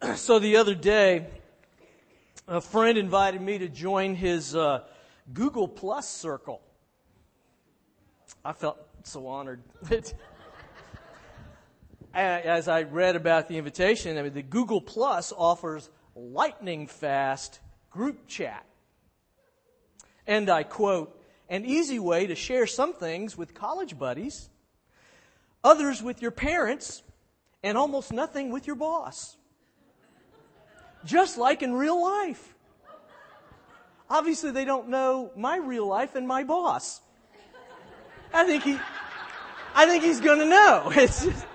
So the other day, a friend invited me to join his Google Plus circle. I felt so honored. As I read about the invitation, the Google Plus offers lightning fast group chat. And I quote, "An easy way to share some things with college buddies, others with your parents, and almost nothing with your boss. Just like in real life." Obviously, they don't know my real life and my boss. I think he's going to know. It's just,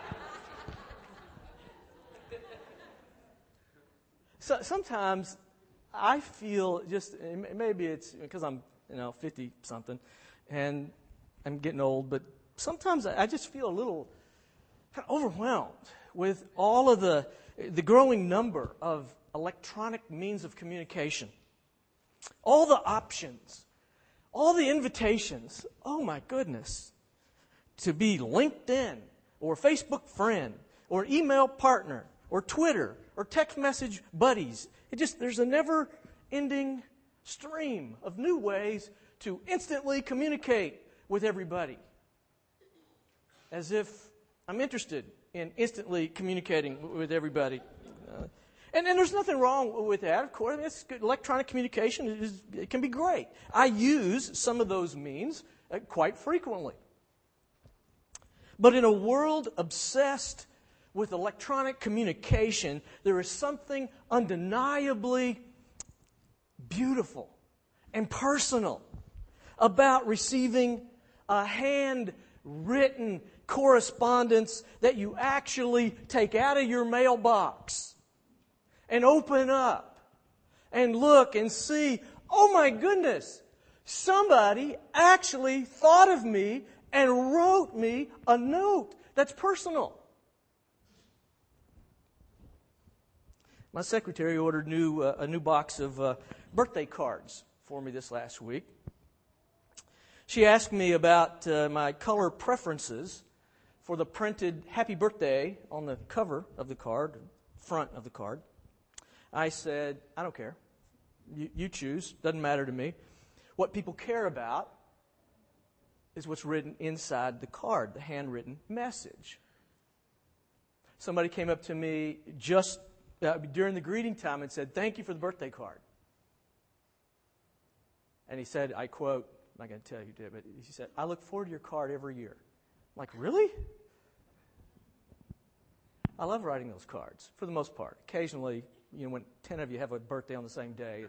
so sometimes I feel just, maybe it's because I'm 50 something, and I'm getting old, but sometimes I just feel a little kind of overwhelmed with all of the growing number of electronic means of communication. All the options, all the invitations. Oh my goodness. To be LinkedIn or Facebook friend or email partner or Twitter or text message buddies. There's a never-ending stream of new ways to instantly communicate with everybody. As if I'm interested in instantly communicating with everybody. And there's nothing wrong with that, of course. It's good. Electronic communication it can be great. I use some of those means quite frequently. But in a world obsessed with electronic communication, there is something undeniably beautiful and personal about receiving a handwritten correspondence that you actually take out of your mailbox and open up and look and see, oh my goodness, somebody actually thought of me and wrote me a note that's personal. My secretary ordered a new box of birthday cards for me this last week. She asked me about my color preferences for the printed happy birthday on the cover of the card, front of the card. I said, I don't care. You choose. Doesn't matter to me. What people care about is what's written inside the card, the handwritten message. Somebody came up to me just during the greeting time and said, "Thank you for the birthday card." And he said, I quote, I'm not going to tell you, but he said, "I look forward to your card every year." I'm like, really? I love writing those cards, for the most part. Occasionally, when 10 of you have a birthday on the same day.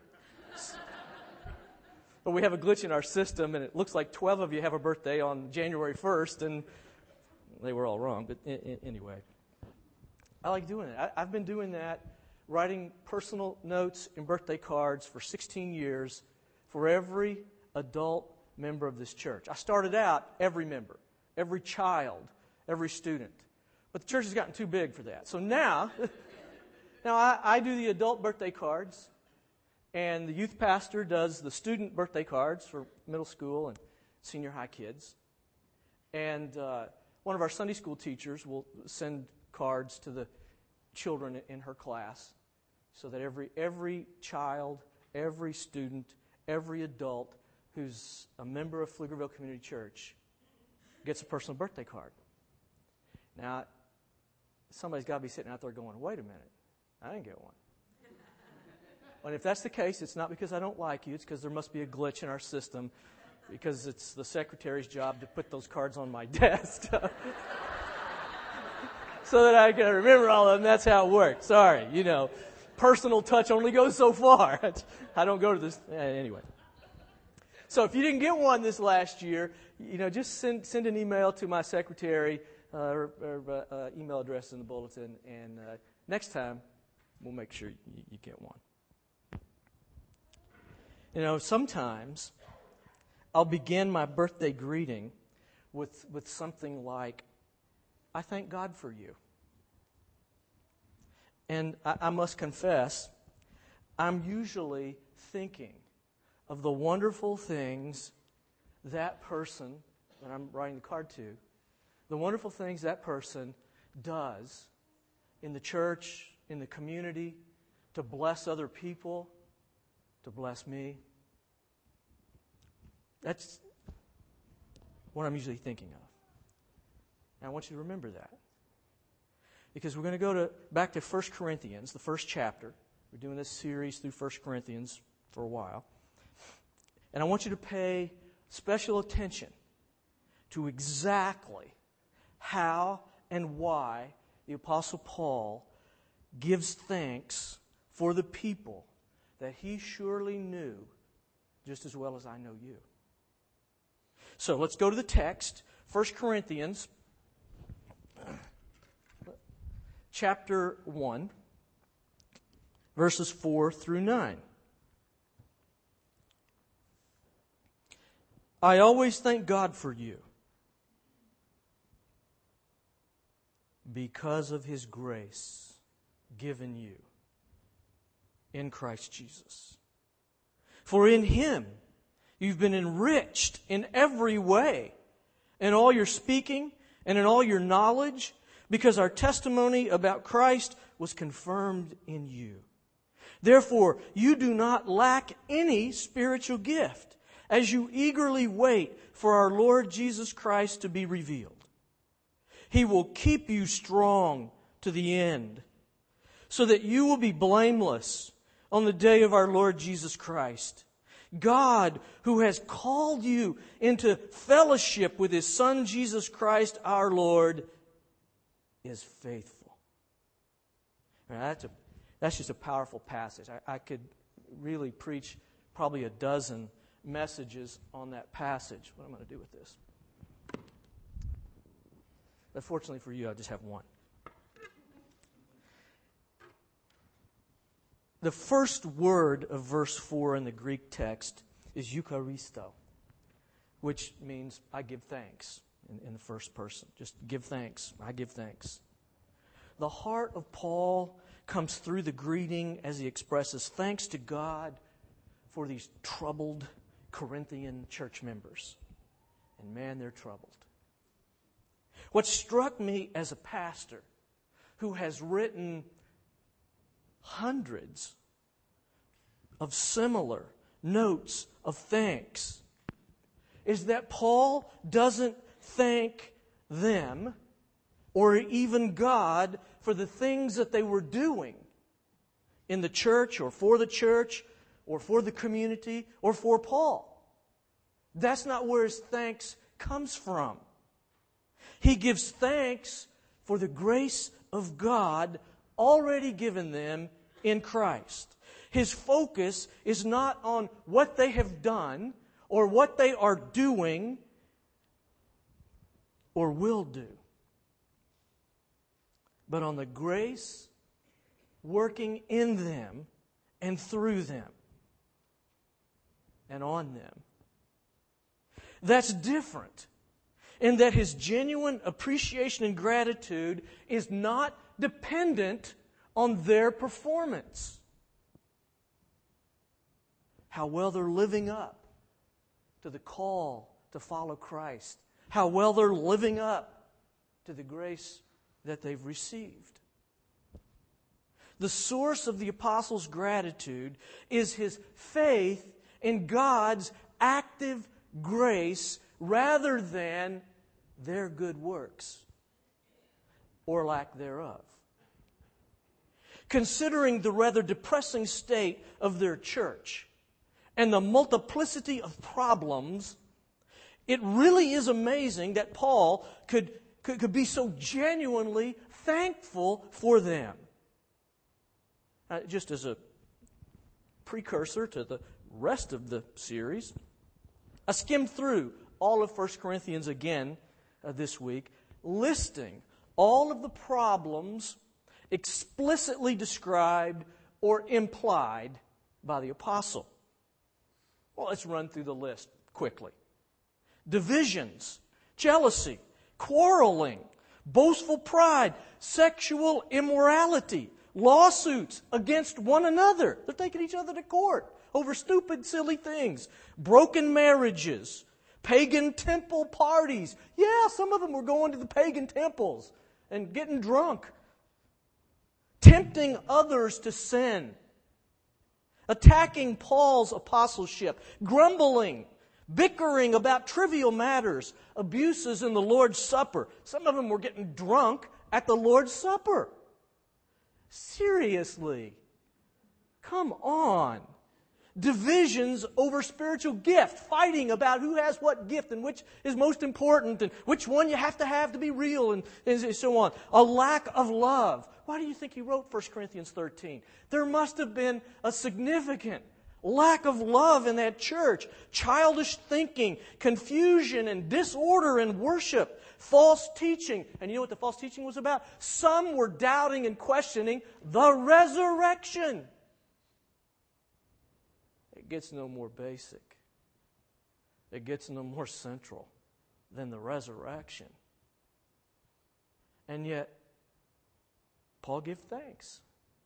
But we have a glitch in our system, and it looks like 12 of you have a birthday on January 1st, and they were all wrong. But anyway, I like doing it. I've been doing that, writing personal notes and birthday cards for 16 years for every adult member of this church. I started out every member, every child, every student. But the church has gotten too big for that. So now I do the adult birthday cards, and the youth pastor does the student birthday cards for middle school and senior high kids. And one of our Sunday school teachers will send cards to the children in her class so that every child, every student, every adult who's a member of Pflugerville Community Church gets a personal birthday card. Now, somebody's got to be sitting out there going, wait a minute, I didn't get one. And if that's the case, it's not because I don't like you. It's because there must be a glitch in our system, because it's the secretary's job to put those cards on my desk so that I can remember all of them. That's how it works. Sorry, personal touch only goes so far. I don't go to this anyway. So if you didn't get one this last year, just send an email to my secretary or email address in the bulletin, and next time we'll make sure you get one. Sometimes I'll begin my birthday greeting with something like, "I thank God for you." And I must confess, I'm usually thinking of the wonderful things that person that I'm writing the card to, the wonderful things that person does in the church, in the community, to bless other people, to bless me. That's what I'm usually thinking of. And I want you to remember that. Because we're going to go back to 1 Corinthians, the first chapter. We're doing this series through 1 Corinthians for a while. And I want you to pay special attention to exactly how and why the Apostle Paul gives thanks for the people that he surely knew just as well as I know you. So let's go to the text, 1 Corinthians chapter 1, verses 4 through 9. I always thank God for you because of His grace given you in Christ Jesus. For in Him you've been enriched in every way, in all your speaking and in all your knowledge, because our testimony about Christ was confirmed in you. Therefore, you do not lack any spiritual gift, as you eagerly wait for our Lord Jesus Christ to be revealed. He will keep you strong to the end, so that you will be blameless on the day of our Lord Jesus Christ. God, who has called you into fellowship with His Son Jesus Christ our Lord, is faithful. Now, that's just a powerful passage. I could really preach probably a dozen messages on that passage. What am I going to do with this? But fortunately for you, I just have one. The first word of verse 4 in the Greek text is Eucharisto, which means I give thanks in the first person. Just give thanks. I give thanks. The heart of Paul comes through the greeting as he expresses thanks to God for these troubled Corinthian church members. And man, they're troubled. What struck me as a pastor who has written hundreds of similar notes of thanks is that Paul doesn't thank them or even God for the things that they were doing in the church or for the community or for Paul. That's not where his thanks comes from. He gives thanks for the grace of God already given them in Christ. His focus is not on what they have done or what they are doing or will do, but on the grace working in them and through them and on them. That's different in that his genuine appreciation and gratitude is not dependent on their performance. How well they're living up to the call to follow Christ. How well they're living up to the grace that they've received. The source of the apostle's gratitude is his faith in God's active grace rather than their good works or lack thereof. Considering the rather depressing state of their church and the multiplicity of problems, it really is amazing that Paul could be so genuinely thankful for them. Just as a precursor to the rest of the series, I skimmed through all of 1 Corinthians again this week, listing all of the problems explicitly described or implied by the apostle. Well, let's run through the list quickly. Divisions, jealousy, quarreling, boastful pride, sexual immorality, lawsuits against one another. They're taking each other to court over stupid, silly things. Broken marriages, pagan temple parties. Yeah, some of them were going to the pagan temples and getting drunk. tempting others to sin, attacking Paul's apostleship, grumbling, bickering about trivial matters, abuses in the Lord's Supper. Some of them were getting drunk at the Lord's Supper. Seriously. Come on. Divisions over spiritual gift, fighting about who has what gift and which is most important and which one you have to be real and so on. A lack of love. Why do you think he wrote 1 Corinthians 13? There must have been a significant lack of love in that church. Childish thinking, confusion and disorder in worship, false teaching. And you know what the false teaching was about? Some were doubting and questioning the resurrection. It gets no more basic. It gets no more central than the resurrection. And yet, Paul gives thanks.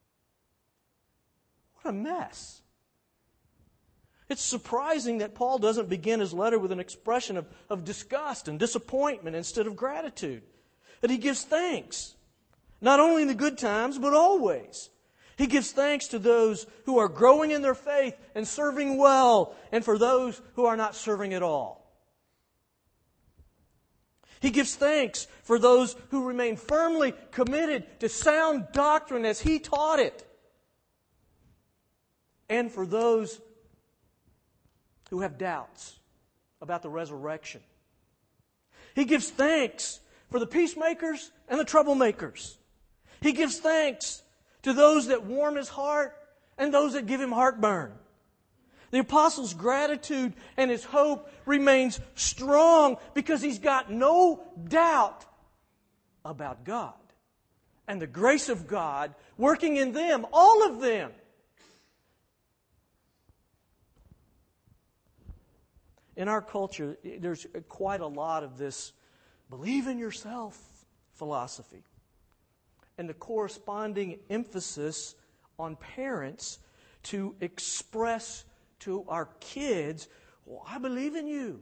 What a mess. It's surprising that Paul doesn't begin his letter with an expression of disgust and disappointment instead of gratitude. That he gives thanks, not only in the good times, but always. He gives thanks to those who are growing in their faith and serving well, and for those who are not serving at all. He gives thanks for those who remain firmly committed to sound doctrine as he taught it, and for those who have doubts about the resurrection. He gives thanks for the peacemakers and the troublemakers. He gives thanks to those that warm his heart and those that give him heartburn. The apostle's gratitude and his hope remains strong because he's got no doubt about God and the grace of God working in them, all of them. In our culture, there's quite a lot of this believe in yourself philosophy, and the corresponding emphasis on parents to express to our kids, well, I believe in you.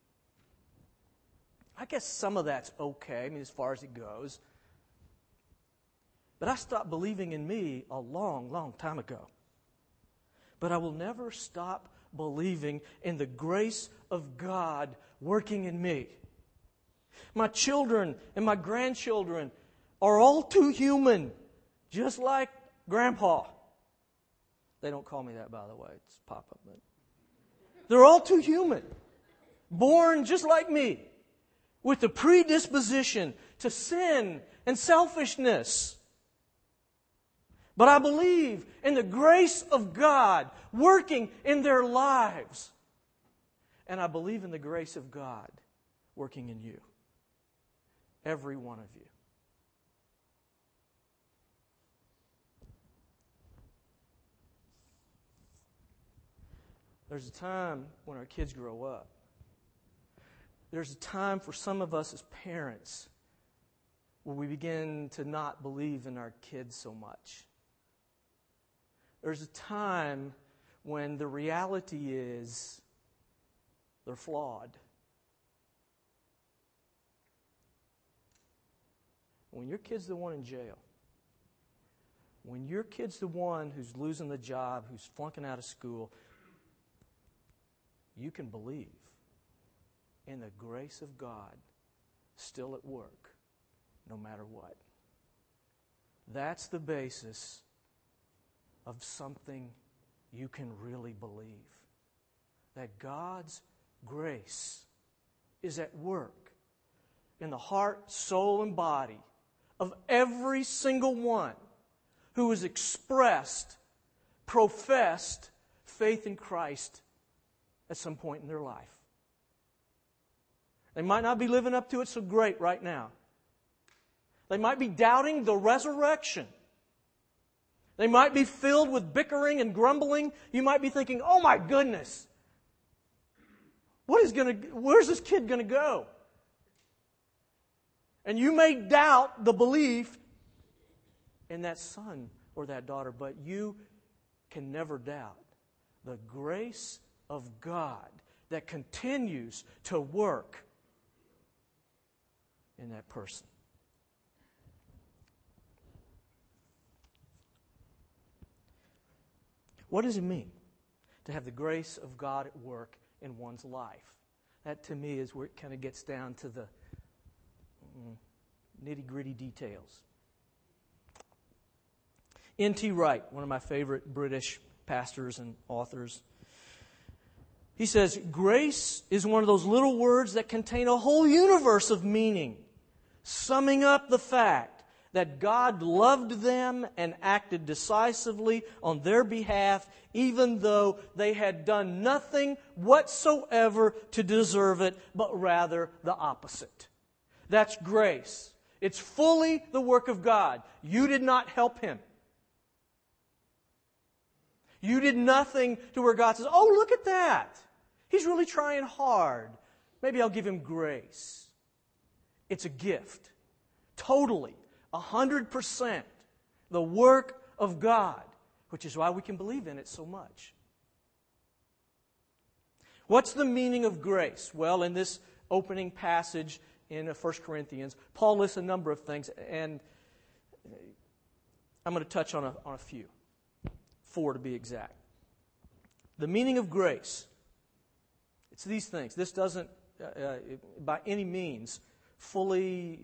I guess some of that's okay, as far as it goes. But I stopped believing in me a long, long time ago. But I will never stop believing in the grace of God working in me. My children and my grandchildren are all too human, just like Grandpa. They don't call me that, by the way. It's Papa. But they're all too human, born just like me, with the predisposition to sin and selfishness. But I believe in the grace of God working in their lives. And I believe in the grace of God working in you. Every one of you. There's a time when our kids grow up. There's a time for some of us as parents where we begin to not believe in our kids so much. There's a time when the reality is they're flawed. When your kid's the one in jail, when your kid's the one who's losing the job, who's flunking out of school, you can believe in the grace of God still at work, no matter what. That's the basis of something you can really believe. That God's grace is at work in the heart, soul, and body of every single one who has expressed, professed faith in Christ at some point in their life. They might not be living up to it so great right now. They might be doubting the resurrection. They might be filled with bickering and grumbling. You might be thinking, oh my goodness, where's this kid going to go? And you may doubt the belief in that son or that daughter, but you can never doubt the grace of God that continues to work in that person. What does it mean to have the grace of God at work in one's life? That, to me, is where it kind of gets down to the nitty-gritty details. N.T. Wright, one of my favorite British pastors and authors, he says, grace is one of those little words that contain a whole universe of meaning, summing up the fact that God loved them and acted decisively on their behalf, even though they had done nothing whatsoever to deserve it, but rather the opposite. That's grace. It's fully the work of God. You did not help him. You did nothing to where God says, oh, look at that. He's really trying hard. Maybe I'll give him grace. It's a gift. Totally, 100%, the work of God, which is why we can believe in it so much. What's the meaning of grace? Well, in this opening passage in 1 Corinthians, Paul lists a number of things, and I'm going to touch on a few. 4 to be exact. The meaning of grace. It's these things. This doesn't, by any means, fully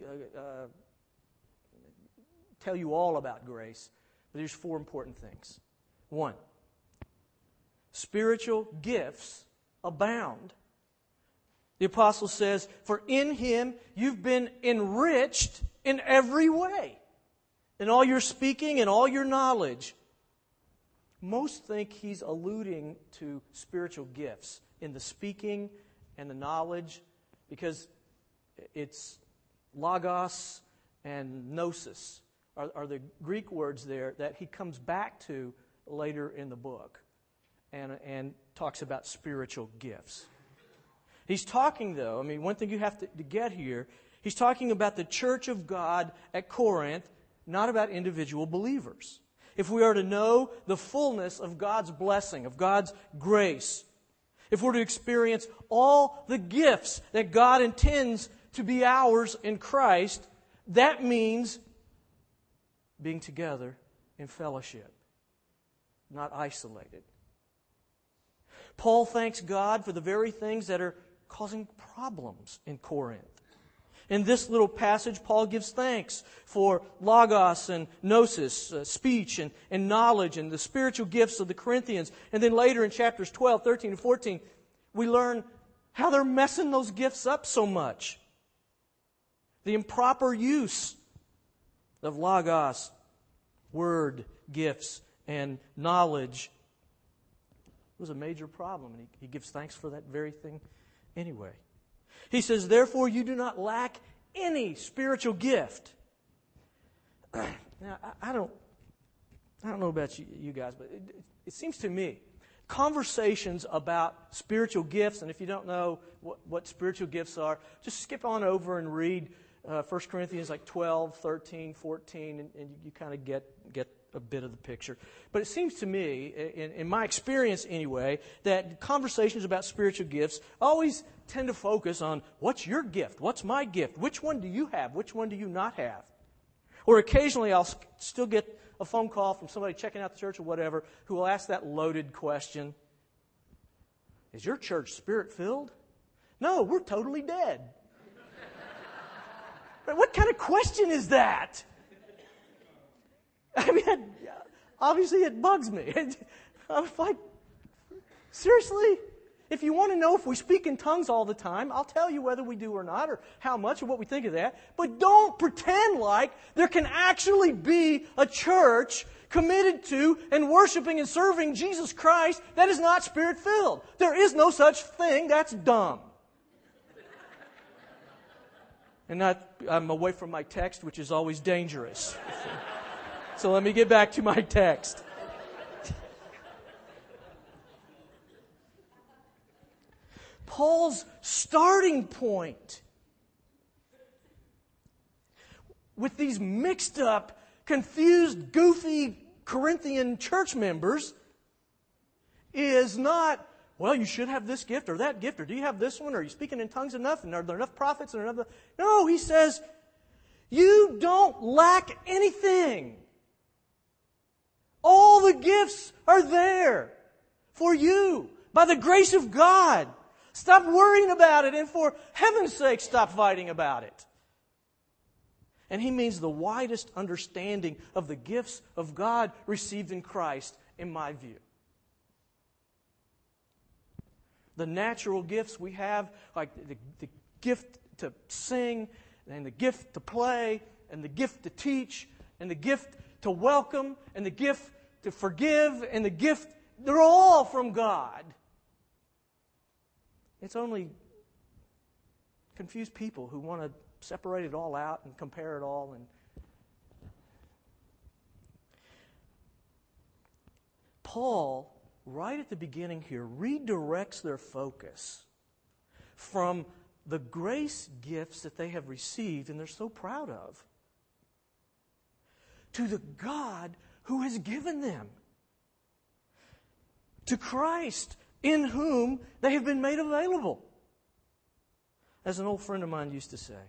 tell you all about grace, but there's 4 important things. 1, spiritual gifts abound. The apostle says, for in him you've been enriched in every way, in all your speaking and all your knowledge. Most think he's alluding to spiritual gifts in the speaking and the knowledge, because it's logos and gnosis are the Greek words there that he comes back to later in the book and talks about spiritual gifts. He's talking, though, one thing you have to get here, he's talking about the church of God at Corinth, not about individual believers. If we are to know the fullness of God's blessing, of God's grace, if we're to experience all the gifts that God intends to be ours in Christ, that means being together in fellowship, not isolated. Paul thanks God for the very things that are causing problems in Corinth. In this little passage, Paul gives thanks for logos and gnosis, speech and knowledge, and the spiritual gifts of the Corinthians. And then later in chapters 12, 13, and 14, we learn how they're messing those gifts up so much. The improper use of logos, word, gifts, and knowledge was a major problem. And he gives thanks for that very thing anyway. He says, therefore you do not lack any spiritual gift. Now, I don't know about you guys, but it seems to me, conversations about spiritual gifts, and if you don't know what spiritual gifts are, just skip on over and read 1 Corinthians 12, 13, 14, and you kind of get a bit of the picture. But it seems to me, in my experience anyway, that conversations about spiritual gifts always tend to focus on what's your gift, what's my gift, which one do you have, which one do you not have. Or occasionally I'll still get a phone call from somebody checking out the church or whatever who will ask that loaded question, is your church spirit-filled? No, we're totally dead. What kind of question is that? Obviously it bugs me. I'm like, seriously? If you want to know if we speak in tongues all the time, I'll tell you whether we do or not, or how much, or what we think of that. But don't pretend like there can actually be a church committed to and worshiping and serving Jesus Christ that is not Spirit-filled. There is no such thing. That's dumb. And I'm away from my text, which is always dangerous. So let me get back to my text. Paul's starting point with these mixed up, confused, goofy Corinthian church members is not, well, you should have this gift or that gift, or do you have this one, or are you speaking in tongues enough, and are there enough prophets? No, he says, you don't lack anything. All the the gifts are there for you by the grace of God. Stop worrying about it, and for heaven's sake, stop fighting about it. And he means the widest understanding of the gifts of God received in Christ, in my view. The natural gifts we have, like the gift to sing, and the gift to play, and the gift to teach, and the gift to welcome, and the gift to forgive, and the gift, they're all from God. It's only confused people who want to separate it all out and compare it all. And Paul, right at the beginning here, redirects their focus from the grace gifts that they have received and they're so proud of to the God who has given them, to Christ in whom they have been made available. As an old friend of mine used to say,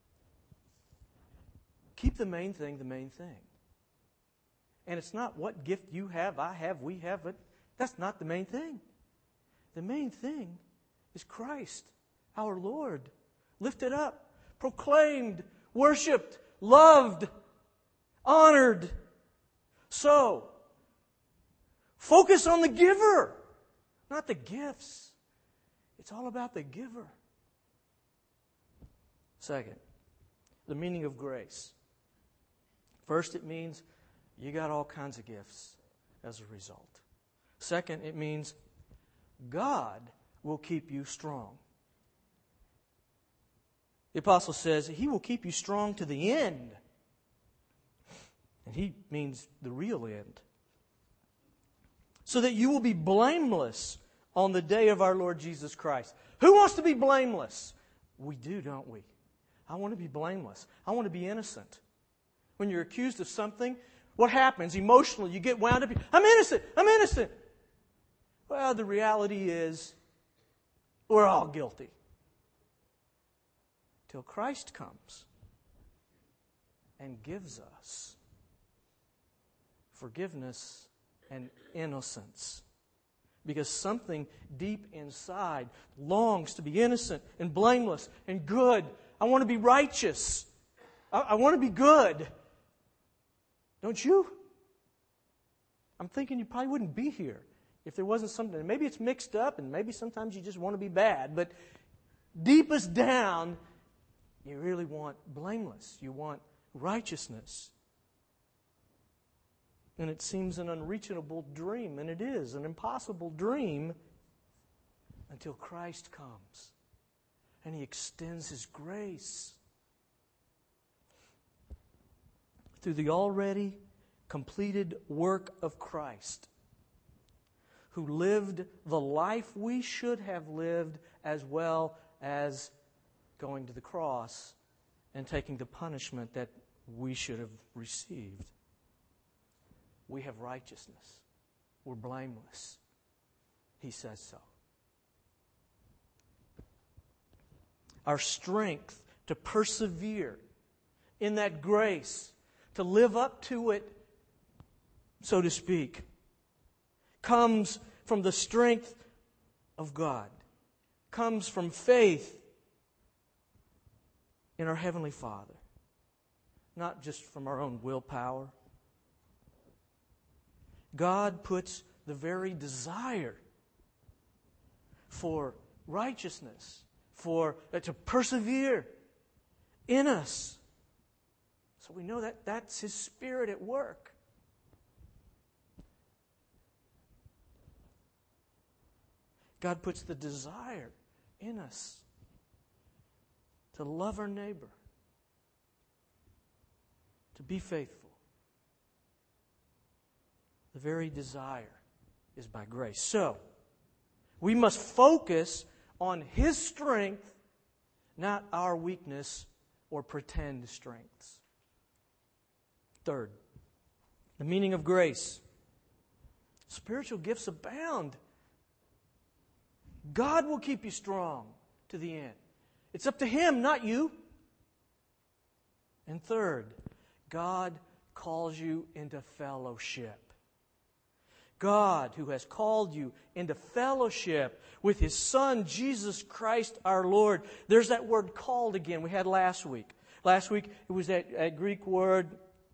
keep the main thing the main thing. And it's not what gift you have, I have, we have, but that's not the main thing. The main thing is Christ, our Lord, lifted up, proclaimed, worshipped, loved, honored. So, focus on the giver, not the gifts. It's all about the giver. Second, the meaning of grace. First, it means you got all kinds of gifts as a result. Second, it means God will keep you strong. The apostle says He will keep you strong to the end. And He means the real end. So that you will be blameless on the day of our Lord Jesus Christ. Who wants to be blameless? We do, don't we? I want to be blameless. I want to be innocent. When you're accused of something, what happens? Emotionally, you get wound up. I'm innocent. I'm innocent. Well, the reality is we're all guilty. Till Christ comes and gives us forgiveness and innocence. Because something deep inside longs to be innocent and blameless and good. I want to be righteous. I want to be good. Don't you? I'm thinking you probably wouldn't be here if there wasn't something. Maybe it's mixed up and maybe sometimes you just want to be bad. But deepest down, you really want blameless. You want righteousness. And it seems an unreachable dream, and it is an impossible dream until Christ comes and He extends His grace. Through the already completed work of Christ, who lived the life we should have lived, as well as going to the cross and taking the punishment that we should have received. We have righteousness. We're blameless. He says so. Our strength to persevere in that grace, to live up to it, so to speak, comes from the strength of God, comes from faith in our Heavenly Father, not just from our own willpower. God puts the very desire for righteousness, to persevere in us. So we know that that's His Spirit at work. God puts the desire in us to love our neighbor, to be faithful. The very desire is by grace. So, we must focus on His strength, not our weakness or pretend strengths. Third, the meaning of grace. Spiritual gifts abound. God will keep you strong to the end. It's up to Him, not you. And third, God calls you into fellowship. God, who has called you into fellowship with His Son, Jesus Christ our Lord. There's that word called again we had last week. Last week it was that Greek word,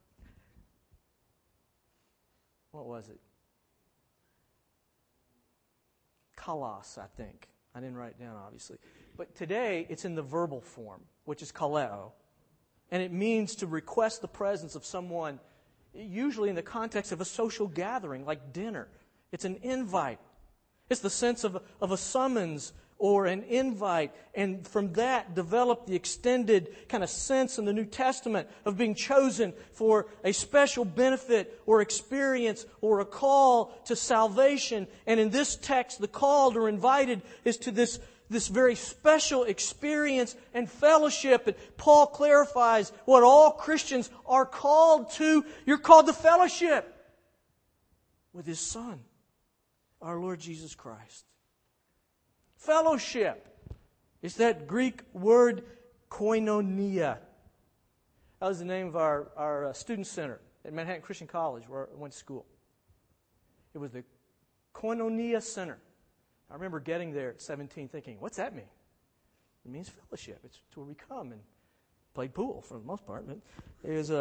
what was it? Kalos, I think. I didn't write it down, obviously. But today it's in the verbal form, which is kaleo. And it means to request the presence of someone, usually in the context of a social gathering, like dinner. It's an invite. It's the sense of a summons or an invite. And from that developed the extended kind of sense in the New Testament of being chosen for a special benefit or experience or a call to salvation. And in this text, the called or invited is to this very special experience and fellowship. And Paul clarifies what all Christians are called to. You're called to fellowship with His Son, our Lord Jesus Christ. Fellowship is that Greek word koinonia. That was the name of our student center at Manhattan Christian College where I went to school. It was the Koinonia Center. I remember getting there at 17 thinking, what's that mean? It means fellowship. It's where we come and play pool for the most part. But it was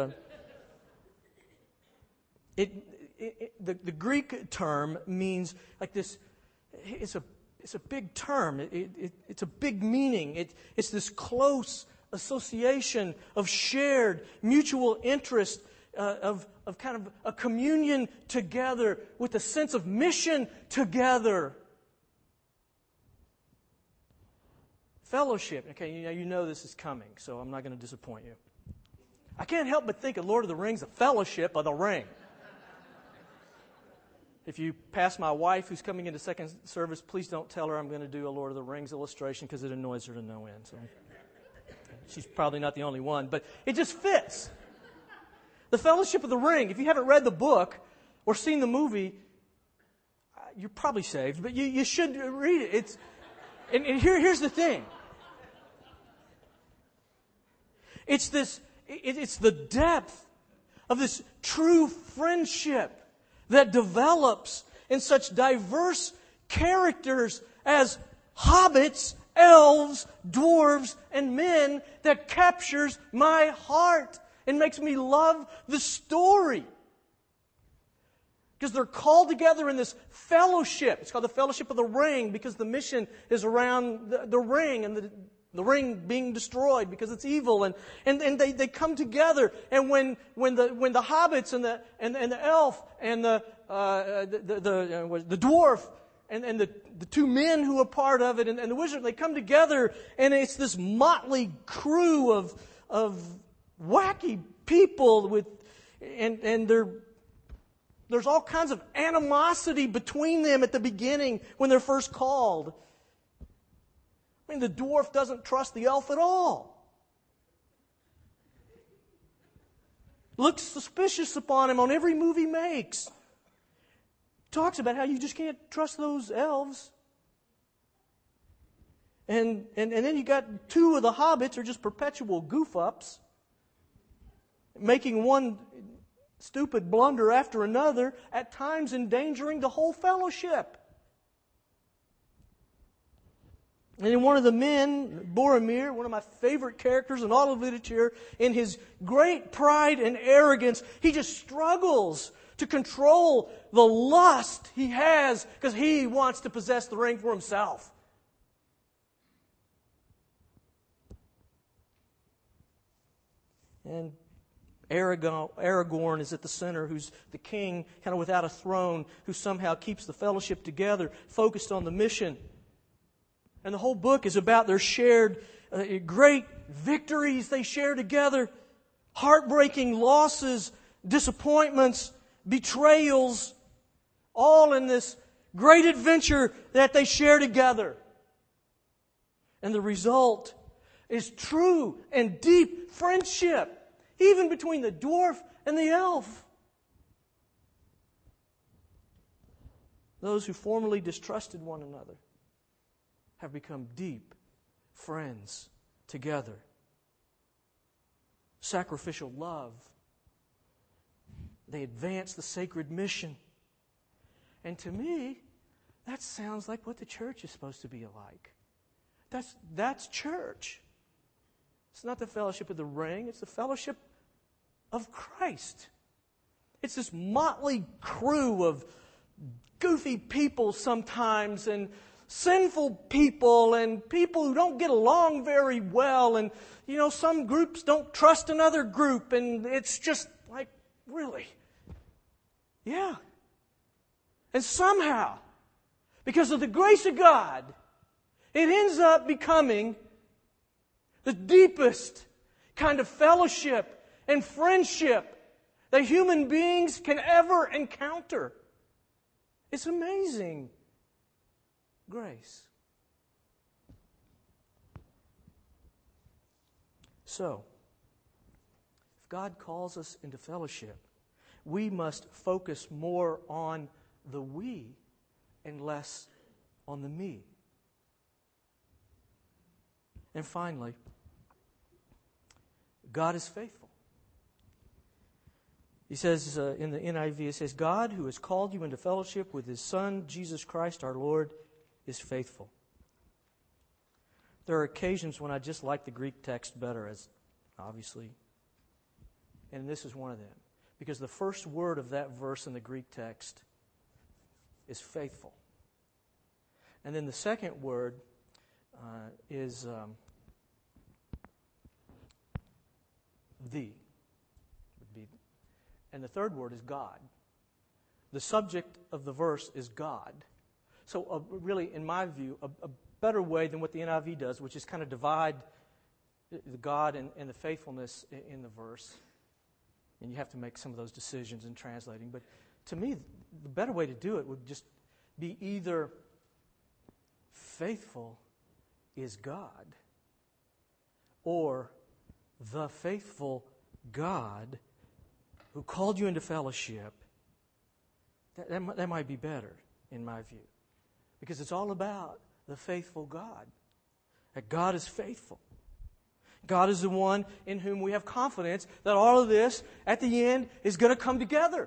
the Greek term means like this. It's a big term. It's a big meaning. It's this close association of shared mutual interest, of kind of a communion together with a sense of mission together. Fellowship. Okay, you know this is coming, so I'm not going to disappoint you. I can't help but think of Lord of the Rings, the Fellowship of the Ring. If you pass my wife who's coming into second service, please don't tell her I'm going to do a Lord of the Rings illustration because it annoys her to no end. So she's probably not the only one, but it just fits. The Fellowship of the Ring. If you haven't read the book or seen the movie, you're probably saved, but you should read it. And here's the thing. It's the depth of this true friendship that develops in such diverse characters as hobbits, elves, dwarves, and men that captures my heart and makes me love the story. Because they're called together in this fellowship. It's called the Fellowship of the Ring because the mission is around the ring and the ring being destroyed because it's evil. And they come together. And when the hobbits and the elf and the dwarf and the two men who are part of it and the wizard, they come together and it's this motley crew of wacky people and there's all kinds of animosity between them at the beginning when they're first called. I mean, the dwarf doesn't trust the elf at all. Looks suspicious upon him on every move he makes. Talks about how you just can't trust those elves. And then you got two of the hobbits are just perpetual goof-ups, making one stupid blunder after another, at times endangering the whole fellowship. And then one of the men, Boromir, one of my favorite characters in all of literature, in his great pride and arrogance, he just struggles to control the lust he has because he wants to possess the ring for himself. And Aragorn is at the center, who's the king, kind of without a throne, who somehow keeps the fellowship together, focused on the mission. And the whole book is about their shared great victories they share together, heartbreaking losses, disappointments, betrayals, all in this great adventure that they share together. And the result is true and deep friendship, even between the dwarf and the elf. Those who formerly distrusted one another have become deep friends together. Sacrificial love. They advance the sacred mission. And to me, that sounds like what the church is supposed to be like. That's church. It's not the fellowship of the ring, it's the fellowship of Christ. It's this motley crew of goofy people sometimes, and sinful people, and people who don't get along very well, and some groups don't trust another group, and it's just like, really? Yeah. And somehow, because of the grace of God, it ends up becoming the deepest kind of fellowship and friendship that human beings can ever encounter. It's amazing grace. So, if God calls us into fellowship, we must focus more on the we and less on the me. And finally, God is faithful. He says in the NIV, it says, God who has called you into fellowship with His Son, Jesus Christ our Lord, is faithful. There are occasions when I just like the Greek text better, as obviously, and this is one of them. Because the first word of that verse in the Greek text is faithful. And then the second word is the. And the third word is God. The subject of the verse is God. So really, in my view, a better way than what the NIV does, which is kind of divide the God and the faithfulness in the verse. And you have to make some of those decisions in translating. But to me, the better way to do it would just be either faithful is God, or the faithful God who called you into fellowship. That might be better, in my view. Because it's all about the faithful God. That God is faithful. God is the one in whom we have confidence that all of this, at the end, is going to come together.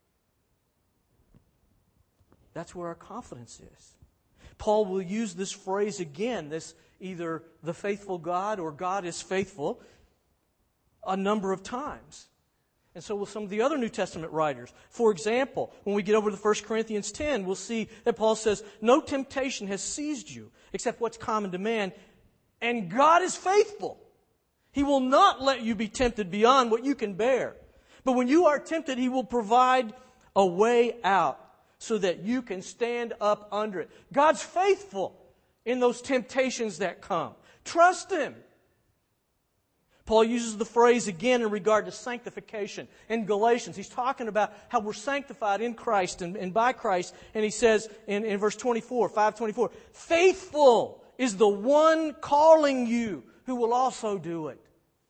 That's where our confidence is. Paul will use this phrase again, this either the faithful God or God is faithful, a number of times. And so will some of the other New Testament writers. For example, when we get over to 1 Corinthians 10, we'll see that Paul says, no temptation has seized you except what's common to man, and God is faithful. He will not let you be tempted beyond what you can bear. But when you are tempted, He will provide a way out so that you can stand up under it. God's faithful in those temptations that come. Trust Him. Paul uses the phrase again in regard to sanctification in Galatians. He's talking about how we're sanctified in Christ and by Christ. And he says in verse 24, 5:24, faithful is the one calling you who will also do it.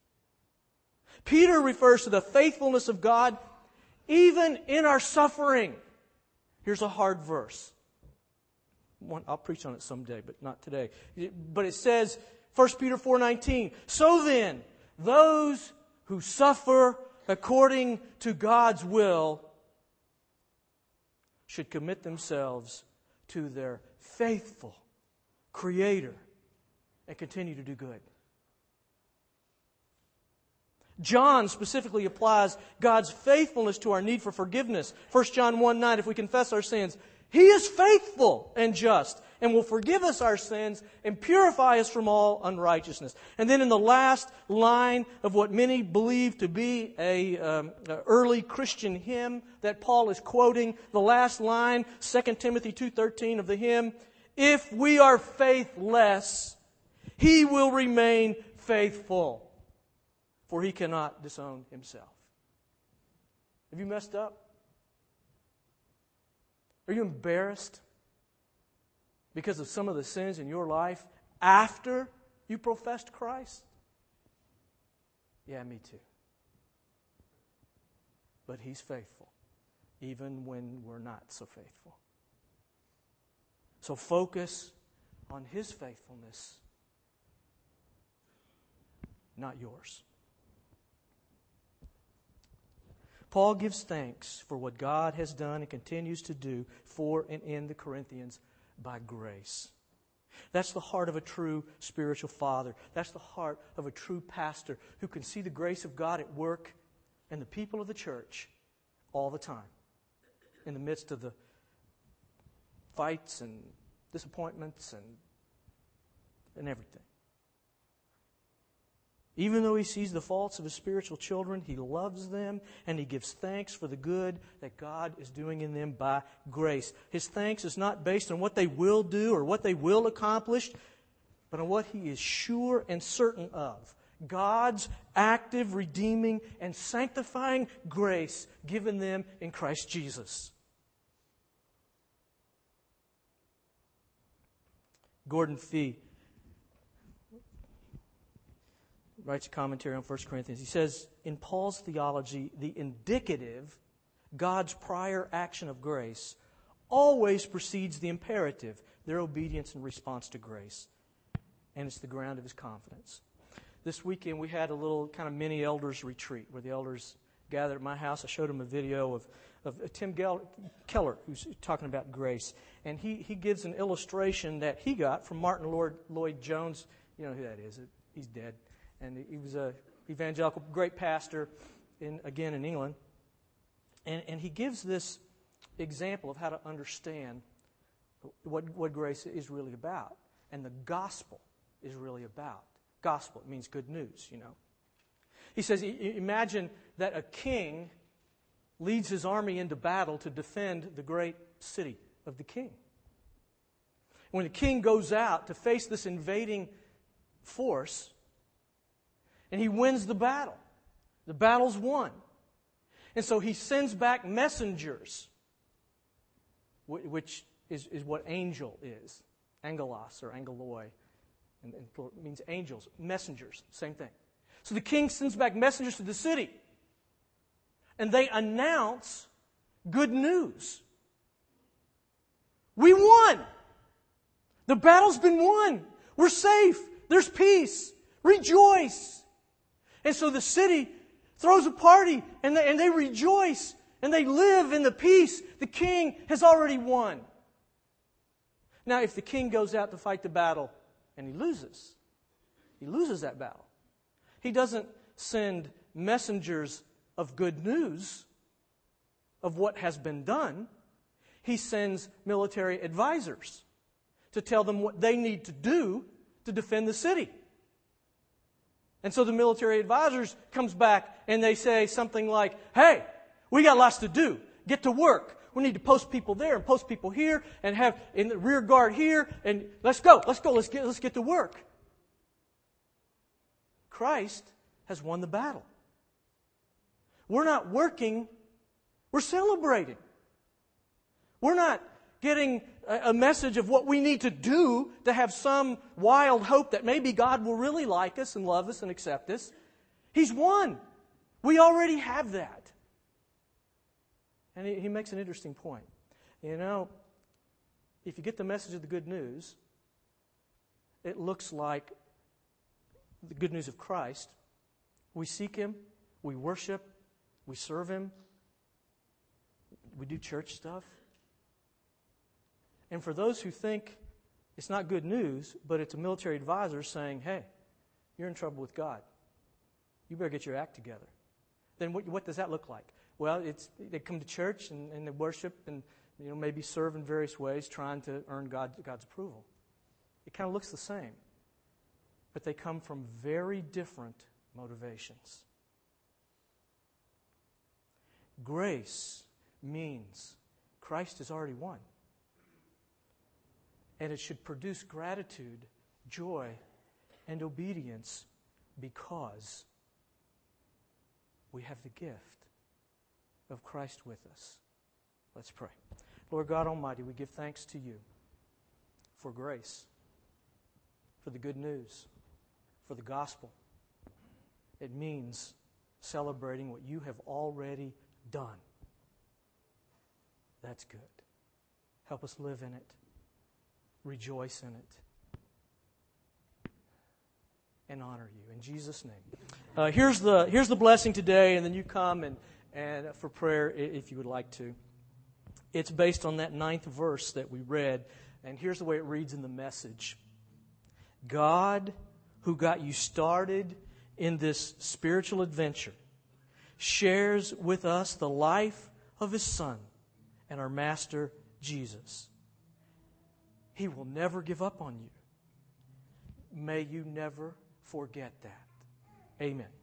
Peter refers to the faithfulness of God even in our suffering. Here's a hard verse. I'll preach on it someday, but not today. But it says, 1 Peter 4:19, so then, those who suffer according to God's will should commit themselves to their faithful Creator and continue to do good. John specifically applies God's faithfulness to our need for forgiveness. 1 John 1:9, if we confess our sins, He is faithful and just and will forgive us our sins and purify us from all unrighteousness. And then in the last line of what many believe to be a early Christian hymn that Paul is quoting, the last line, 2 Timothy 2:13 of the hymn, if we are faithless, He will remain faithful, for He cannot disown Himself. Have you messed up? Are you embarrassed because of some of the sins in your life after you professed Christ? Yeah, me too. But He's faithful, even when we're not so faithful. So focus on His faithfulness, not yours. Paul gives thanks for what God has done and continues to do for and in the Corinthians by grace. That's the heart of a true spiritual father. That's the heart of a true pastor who can see the grace of God at work in the people of the church all the time, in the midst of the fights and disappointments and everything. Even though he sees the faults of his spiritual children, he loves them and he gives thanks for the good that God is doing in them by grace. His thanks is not based on what they will do or what they will accomplish, but on what he is sure and certain of. God's active, redeeming, and sanctifying grace given them in Christ Jesus. Gordon Fee writes a commentary on 1 Corinthians. He says, in Paul's theology, the indicative, God's prior action of grace, always precedes the imperative, their obedience in response to grace. And it's the ground of his confidence. This weekend we had a little kind of mini elders retreat where the elders gathered at my house. I showed them a video of Tim Keller, who's talking about grace. And he gives an illustration that he got from Martin Lloyd-Jones. You know who that is. He's dead. And he was an evangelical, great pastor, in England. And he gives this example of how to understand what grace is really about. And the gospel is really about. Gospel, it means good news, you know. He says, imagine that a king leads his army into battle to defend the great city of the king. When the king goes out to face this invading force, and he wins the battle's won. And so he sends back messengers, which is what angel is. Angelos or angeloi. And it means angels, messengers, same thing. So the king sends back messengers to the city. And they announce good news. We won! The battle's been won! We're safe! There's peace! Rejoice! And so the city throws a party and they rejoice and they live in the peace the king has already won. Now, if the king goes out to fight the battle and he loses that battle. He doesn't send messengers of good news of what has been done. He sends military advisors to tell them what they need to do to defend the city. And so the military advisors comes back and they say something like, hey, we got lots to do. Get to work. We need to post people there and post people here and have in the rear guard here and let's go. Let's get to work. Christ has won the battle. We're not working, we're celebrating. We're not getting a message of what we need to do to have some wild hope that maybe God will really like us and love us and accept us. He's won. We already have that. And he makes an interesting point. You know, if you get the message of the good news, it looks like the good news of Christ. We seek Him, we worship, we serve Him, we do church stuff. And for those who think it's not good news, but it's a military advisor saying, hey, you're in trouble with God. You better get your act together. Then what does that look like? Well, they come to church and they worship and maybe serve in various ways, trying to earn God's approval. It kind of looks the same, but they come from very different motivations. Grace means Christ has already won. And it should produce gratitude, joy, and obedience because we have the gift of Christ with us. Let's pray. Lord God Almighty, we give thanks to You for grace, for the good news, for the gospel. It means celebrating what You have already done. That's good. Help us live in it. Rejoice in it. And honor You. In Jesus' name. Here's the blessing today, and then you come and for prayer if you would like to. It's based on that 9th verse that we read, and here's the way it reads in the Message. God, who got you started in this spiritual adventure, shares with us the life of His Son and our Master Jesus. He will never give up on you. May you never forget that. Amen.